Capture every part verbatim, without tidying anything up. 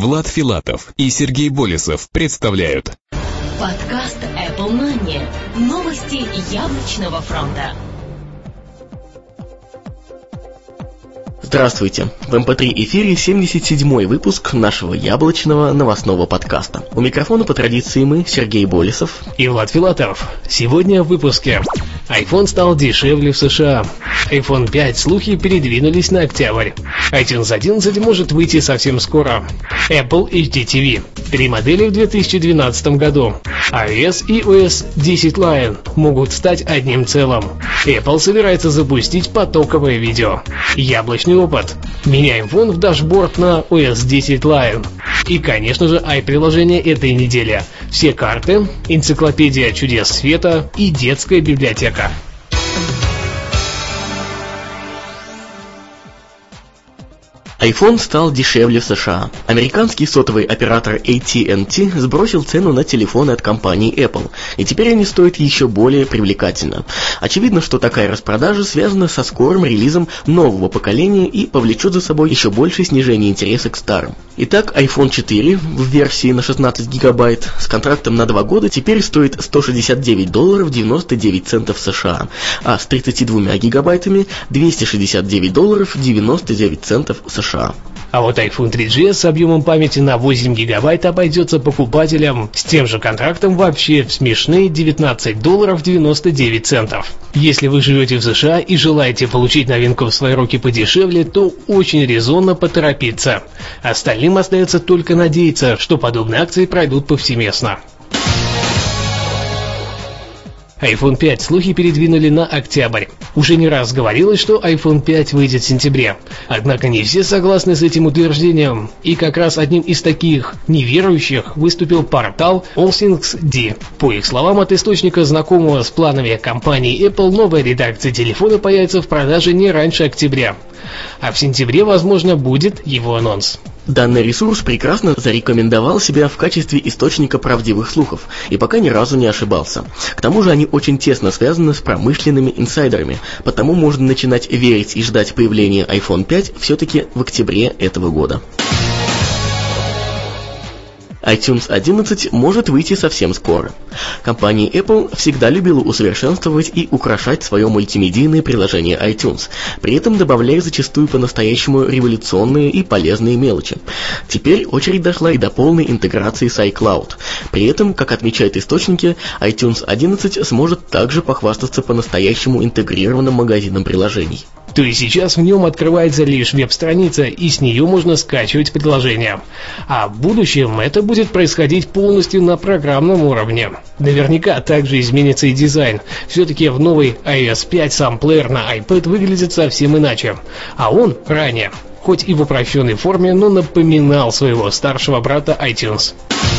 Влад Филатов и Сергей Болесов представляют подкаст Apple Money. Новости яблочного фронта. Здравствуйте! В эм пэ три эфире семьдесят седьмой выпуск нашего яблочного новостного подкаста. У микрофона по традиции мы, Сергей Болесов и Влад Филатов. Сегодня в выпуске. iPhone стал дешевле в США. айфон пять слухи передвинулись на октябрь. iTunes одиннадцать может выйти совсем скоро. Apple эйч ди ти ви. Три модели в две тысячи двенадцатом году. iOS и о эс десять Lion могут стать одним целым. Apple собирается запустить потоковое видео. Яблочный опыт. Меняем фон в дашборд на о эс десять Lion. И, конечно же, i-приложение этой недели. Все карты, энциклопедия чудес света и детская библиотека. iPhone стал дешевле в США. Американский сотовый оператор эй ти энд ти сбросил цену на телефоны от компании Apple, и теперь они стоят еще более привлекательно. Очевидно, что такая распродажа связана со скорым релизом нового поколения и повлечет за собой еще большее снижение интереса к старым. Итак, iPhone четыре в версии на шестнадцать гигабайт с контрактом на два года теперь стоит сто шестьдесят девять долларов девяносто девять центов США, а с тридцатью двумя гигабайтами двести шестьдесят девять долларов девяносто девять центов США. А вот iPhone три джи эс с объемом памяти на восемь гигабайт обойдется покупателям с тем же контрактом вообще в смешные девятнадцать долларов девяносто девять центов. Если вы живете в США и желаете получить новинку в свои руки подешевле, то очень резонно поторопиться. Остальным остается только надеяться, что подобные акции пройдут повсеместно. айфон пять слухи передвинули на октябрь. Уже не раз говорилось, что айфон пять выйдет в сентябре. Однако не все согласны с этим утверждением. И как раз одним из таких неверующих выступил портал AllThingsD. По их словам, от источника, знакомого с планами компании Apple, новая редакция телефона появится в продаже не раньше октября. А в сентябре, возможно, будет его анонс. Данный ресурс прекрасно зарекомендовал себя в качестве источника правдивых слухов и пока ни разу не ошибался. К тому же они очень тесно связаны с промышленными инсайдерами, потому можно начинать верить и ждать появления айфон пять все-таки в октябре этого года. iTunes одиннадцать может выйти совсем скоро. Компания Apple всегда любила усовершенствовать и украшать свое мультимедийное приложение iTunes, при этом добавляя зачастую по-настоящему революционные и полезные мелочи. Теперь очередь дошла и до полной интеграции с iCloud. При этом, как отмечают источники, iTunes одиннадцать сможет также похвастаться по-настоящему интегрированным магазином приложений. То есть сейчас в нем открывается лишь веб-страница, и с нее можно скачивать приложения. А в будущем это будет происходить полностью на программном уровне. Наверняка также изменится и дизайн. Все-таки в новый ай о эс пять сам плеер на iPad выглядит совсем иначе. А он ранее, хоть и в упрощенной форме, но напоминал своего старшего брата iTunes.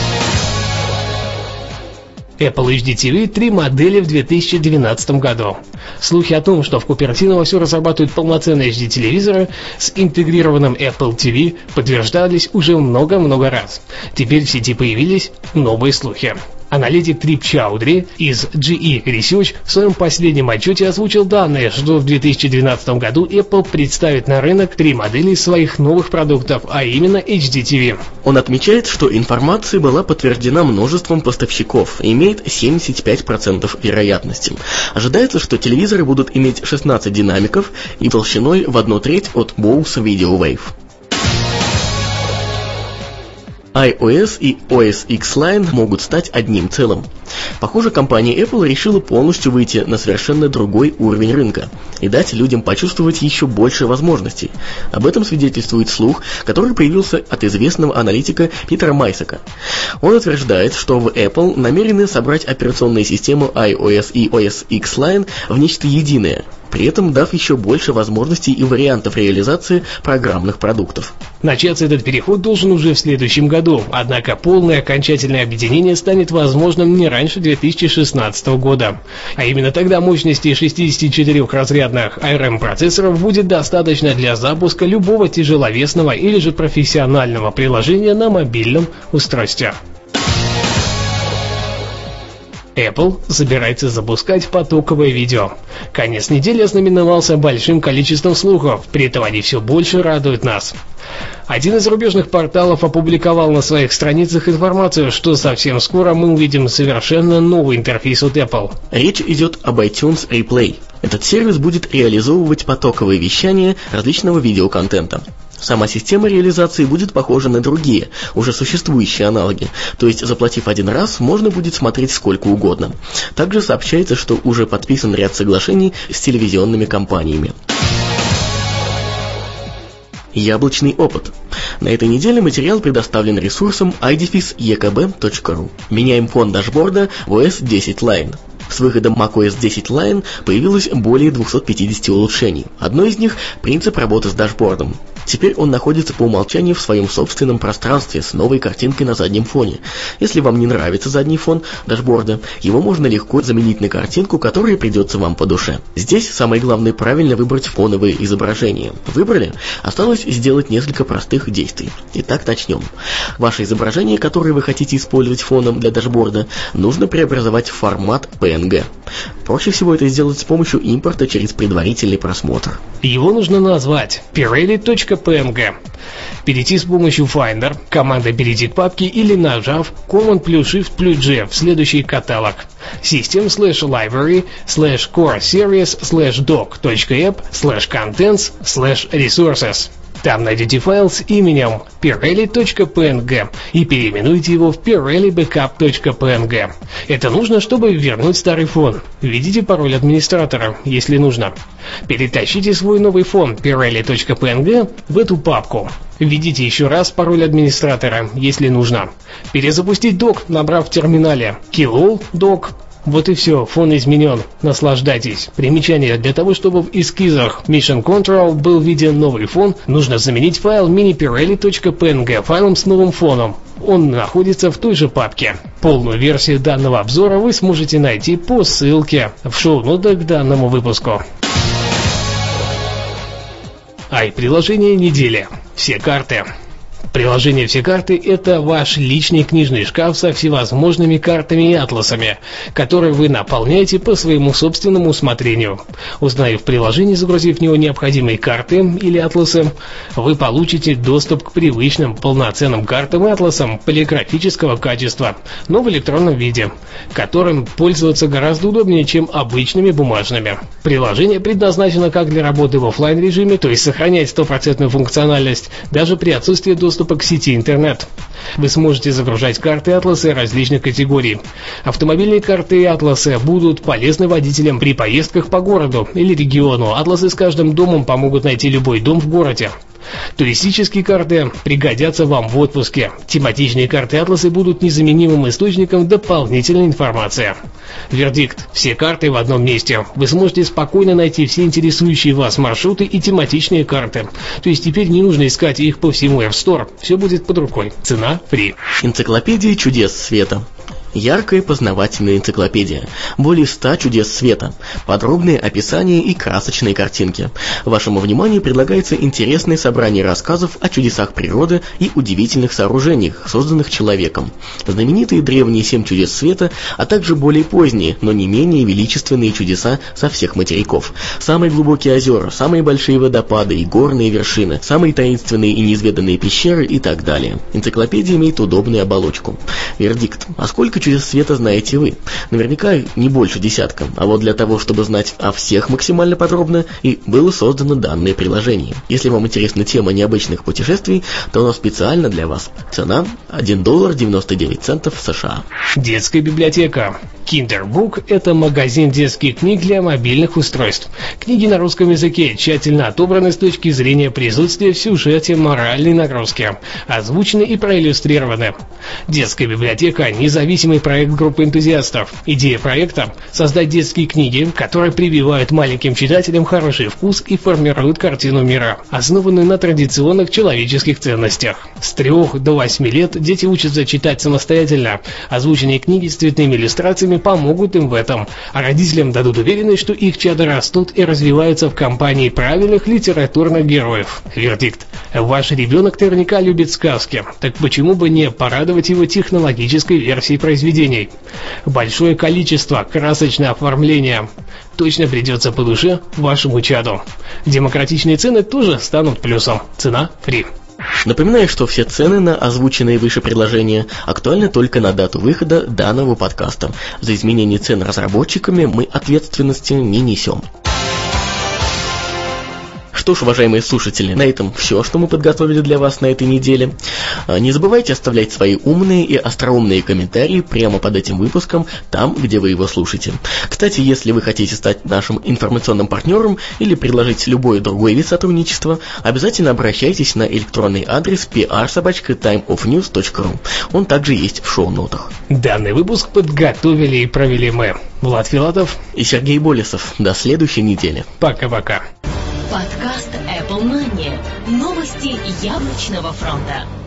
Apple эйч ди ти ви три модели в две тысячи двенадцатом году. Слухи о том, что в Купертино все разрабатывают полноценные эйч ди-телевизоры с интегрированным Apple ти ви, подтверждались уже много-много раз. Теперь в сети появились новые слухи. Аналитик Трип Чаудри из джи и Research в своем последнем отчете озвучил данные, что в две тысячи двенадцатом году Apple представит на рынок три модели своих новых продуктов, а именно эйч ди ти ви. Он отмечает, что информация была подтверждена множеством поставщиков и имеет семьдесят пять процентов вероятности. Ожидается, что телевизоры будут иметь шестнадцать динамиков и толщиной в одну треть от Bose Video Wave. iOS и о эс икс Lion могут стать одним целым. Похоже, компания Apple решила полностью выйти на совершенно другой уровень рынка и дать людям почувствовать еще больше возможностей. Об этом свидетельствует слух, который появился от известного аналитика Питера Майсака. Он утверждает, что в Apple намерены собрать операционные системы iOS и о эс икс Lion в нечто единое, при этом дав еще больше возможностей и вариантов реализации программных продуктов. Начаться этот переход должен уже в следующем году, однако полное окончательное объединение станет возможным не раньше две тысячи шестнадцатого года. А именно тогда мощности шестидесятичетырёхразрядных эй ар эм процессоров будет достаточно для запуска любого тяжеловесного или же профессионального приложения на мобильном устройстве. Apple собирается запускать потоковое видео. Конец недели ознаменовался большим количеством слухов, при этом они все больше радуют нас. Один из зарубежных порталов опубликовал на своих страницах информацию, что совсем скоро мы увидим совершенно новый интерфейс от Apple. Речь идет об iTunes Replay. Этот сервис будет реализовывать потоковое вещание различного видеоконтента. Сама система реализации будет похожа на другие, уже существующие аналоги, то есть, заплатив один раз, можно будет смотреть сколько угодно. Также сообщается, что уже подписан ряд соглашений с телевизионными компаниями. Яблочный опыт. На этой неделе материал предоставлен ресурсом ай дефис и кей би точка ру. Меняем фон дашборда в о эс десять Line. С выходом macOS десять Line появилось более двухсот пятидесяти улучшений. Одно из них – принцип работы с дашбордом. Теперь он находится по умолчанию в своем собственном пространстве с новой картинкой на заднем фоне. Если вам не нравится задний фон дашборда, его можно легко заменить на картинку, которая придется вам по душе. Здесь самое главное правильно выбрать фоновые изображения. Выбрали? Осталось сделать несколько простых действий. Итак, начнем. Ваше изображение, которое вы хотите использовать фоном для дашборда, нужно преобразовать в формат пи эн джи. Проще всего это сделать с помощью импорта через предварительный просмотр. Его нужно назвать pirelli точка пи эн джи. Перейти с помощью Finder, команда перейти к папке или нажав Command плюс Shift плюс G в следующий каталог. System slash library slash core series slash doc.app slash contents slash resources. Там найдете файл с именем pirelli точка пи эн джи и переименуйте его в pirelli backup точка пи эн джи. Это нужно, чтобы вернуть старый фон. Введите пароль администратора, если нужно. Перетащите свой новый фон pirelli точка пи эн джи в эту папку. Введите еще раз пароль администратора, если нужно. Перезапустить док, набрав в терминале killall doc. Вот и все, фон изменен. Наслаждайтесь. Примечание: для того, чтобы в эскизах Mission Control был виден новый фон, нужно заменить файл mini-pirelli точка пи эн джи файлом с новым фоном. Он находится в той же папке. Полную версию данного обзора вы сможете найти по ссылке в шоу-нотах к данному выпуску. Ай-приложение недели. Все карты. Приложение «Все карты» — это ваш личный книжный шкаф со всевозможными картами и атласами, которые вы наполняете по своему собственному усмотрению. Установив приложение, загрузив в него необходимые карты или атласы, вы получите доступ к привычным полноценным картам и атласам полиграфического качества, но в электронном виде, которым пользоваться гораздо удобнее, чем обычными бумажными. Приложение предназначено как для работы в офлайн режиме, то есть сохранять стопроцентную функциональность даже при отсутствии доступа к сети интернет. Вы сможете загружать карты и атласы различных категорий. Автомобильные карты и атласы будут полезны водителям при поездках по городу или региону. Атласы с каждым домом помогут найти любой дом в городе. Туристические карты пригодятся вам в отпуске. Тематичные карты и атласы будут незаменимым источником дополнительной информации. Вердикт: все карты в одном месте. Вы сможете спокойно найти все интересующие вас маршруты и тематичные карты. То есть теперь не нужно искать их по всему App Store. Все будет под рукой. Цена фри. Энциклопедия чудес света. Яркая познавательная энциклопедия. Более ста чудес света. Подробные описания и красочные картинки. Вашему вниманию предлагается интересное собрание рассказов о чудесах природы и удивительных сооружениях, созданных человеком. Знаменитые древние семь чудес света, а также более поздние, но не менее величественные чудеса со всех материков. Самые глубокие озера, самые большие водопады и горные вершины, самые таинственные и неизведанные пещеры и так далее. Энциклопедия имеет удобную оболочку. Вердикт: а сколько чудес света знаете вы? Наверняка не больше десятка, а вот для того, чтобы знать о всех максимально подробно, и было создано данное приложение. Если вам интересна тема необычных путешествий, то оно специально для вас. Цена один доллар девяносто девять центов США. Детская библиотека. Kinderbook – это магазин детских книг для мобильных устройств. Книги на русском языке тщательно отобраны с точки зрения присутствия в сюжете моральной нагрузки, озвучены и проиллюстрированы. Детская библиотека – независимый проект группы энтузиастов. Идея проекта – создать детские книги, которые прививают маленьким читателям хороший вкус и формируют картину мира, основанную на традиционных человеческих ценностях. С трех до восьми лет дети учатся читать самостоятельно. Озвученные книги с цветными иллюстрациями помогут им в этом, а родителям дадут уверенность, что их чада растут и развиваются в компании правильных литературных героев. Вердикт. Ваш ребенок наверняка любит сказки, так почему бы не порадовать его технологической версией произведений? Большое количество, красочное оформление точно придется по душе вашему чаду. Демократичные цены тоже станут плюсом. Цена фри. Напоминаю, что все цены на озвученные выше предложения актуальны только на дату выхода данного подкаста. За изменение цен разработчиками мы ответственности не несем. Что ж, уважаемые слушатели, на этом все, что мы подготовили для вас на этой неделе. Не забывайте оставлять свои умные и остроумные комментарии прямо под этим выпуском, там, где вы его слушаете. Кстати, если вы хотите стать нашим информационным партнером или предложить любой другой вид сотрудничества, обязательно обращайтесь на электронный адрес пи ар собака тайм оф ньюс точка ру. Он также есть в шоу-нотах. Данный выпуск подготовили и провели мы, Влад Филатов и Сергей Болесов. До следующей недели. Пока-пока. Подкаст Apple Money. Новости яблочного фронта.